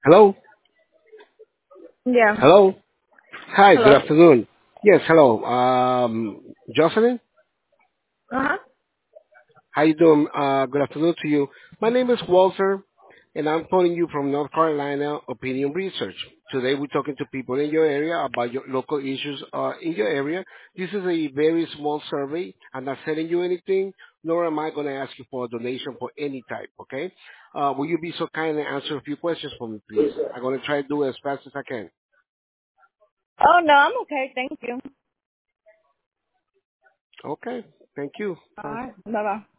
Hello? Yeah. Hello? Hi, good Hello? afternoon. Yes, hello. Jocelyn? Uh-huh. How you doing? Good afternoon to you. My name is Walter, and I'm calling you from North Carolina Opinion Research. Today we're talking to people in your area about your local issues in your area. This is a very small survey. I'm not selling you anything, nor am I going to ask you for a donation for any type, okay? Will you be so kind and answer a few questions for me, please? I'm going to try to do it as fast as I can. Oh, no, I'm okay. Thank you. Okay, thank you. All right. Bye-bye.